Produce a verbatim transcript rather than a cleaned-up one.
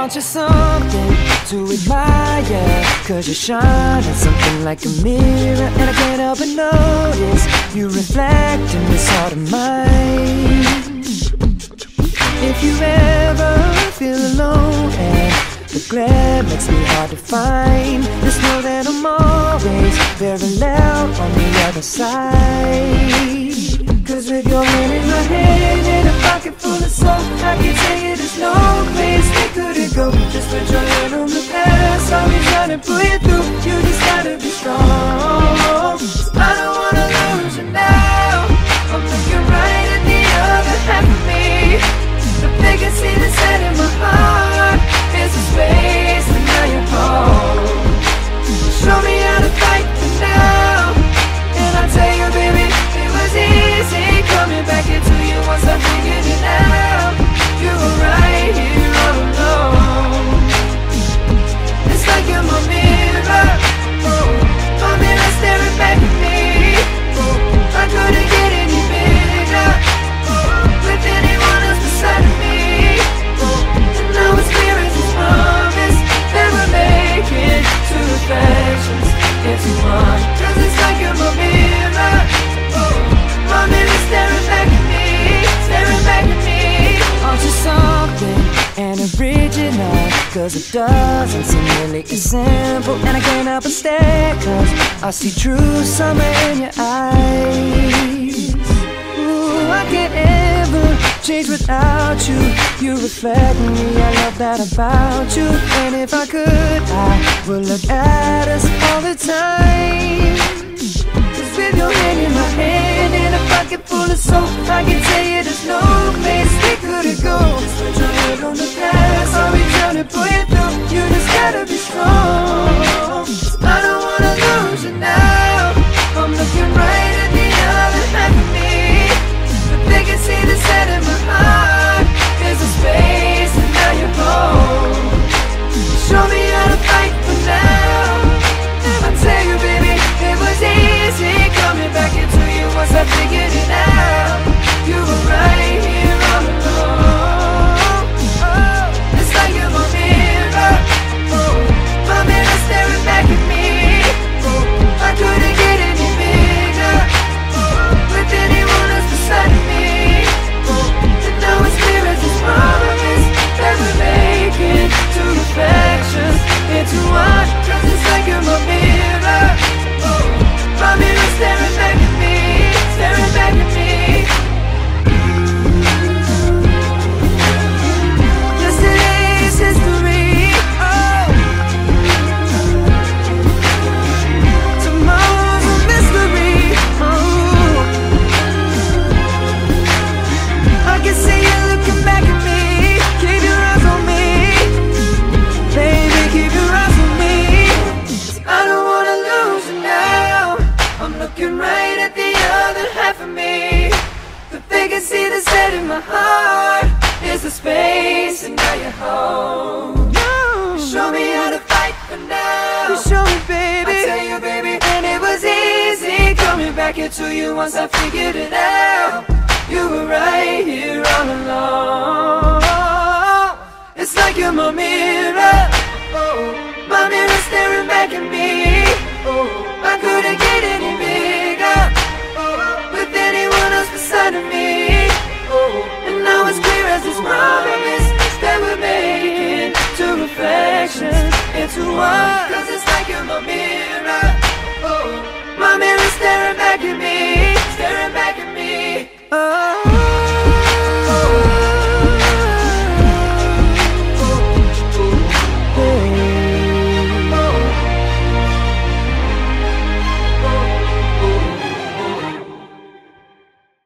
Aren't you something to admire? Cause you shine at something like a mirror, and I can't help but notice you reflect in this heart of mine. If you ever feel alone and the glare makes me hard to find, just know that I'm always very loud on the other side. Cause with your hand in my hand and a pocket full of soap, I can tell you there's no place we couldn't go. Just put your hand on the past, I'll be trying to pull you through. You just gotta be strong. I don't wanna lose you now. I'm looking right at the other half of me. The vacancy that's set in my heart is a space, and now you're home. Show me how to fight for now, and I'll tell you, baby, it was easy coming back into you once I figured it out. You were right here all alone. It's like you're my mirror, oh, my mirror staring back at me. Oh, I couldn't get any bigger, oh, with anyone else beside of me. Oh, and now it's clear as a promise that we're making two reflections into one. Cause it's like you're my mirror, oh, my mirror staring back at me, staring back at me. Aren't you something and original? Cause it doesn't seem really as simple, and I can't help but stare, cause I see true summer in your eyes. Ooh, I can't ever change without you. You reflect me, I love that about you. And if I could, I would look at us all the time. Cause with your hand in my hand and a pocket full of soap, I can tell you there's no place we couldn't go. Just put your head on the past, I'll be trying to pull you through. You just gotta be strong. I don't wanna lose you now. I'm looking right at the other half of me. The vacancy that's set in my heart is a space, and now you're home. Show me how to fight for now. I tell you, baby, it was easy coming back into you once I figured it out. You were right here all along. Oh, it's like you're my mirror, oh, my mirror staring back at me. Oh, I couldn't get any bigger, oh, with anyone else beside of me. Oh, and now it's clear as this promise that we're making two reflections into one. Cause it's like you're my mirror, oh, my mirror staring back at me, staring back at me. Yesterday's history, oh, tomorrow's a mystery, oh. I can see you looking back at me. Keep your eyes on me, baby, keep your eyes on me. I don't wanna lose you now. I'm looking right at the other half of me. The vacancy that's set in my heart is the space, and now you're home. You show me how to fight for now. You show me, baby. I tell you, baby, and it was easy coming back into you once I figured it out. You were right here all along. It's like you're my mirror, oh, my mirror staring back at me. Oh, I couldn't get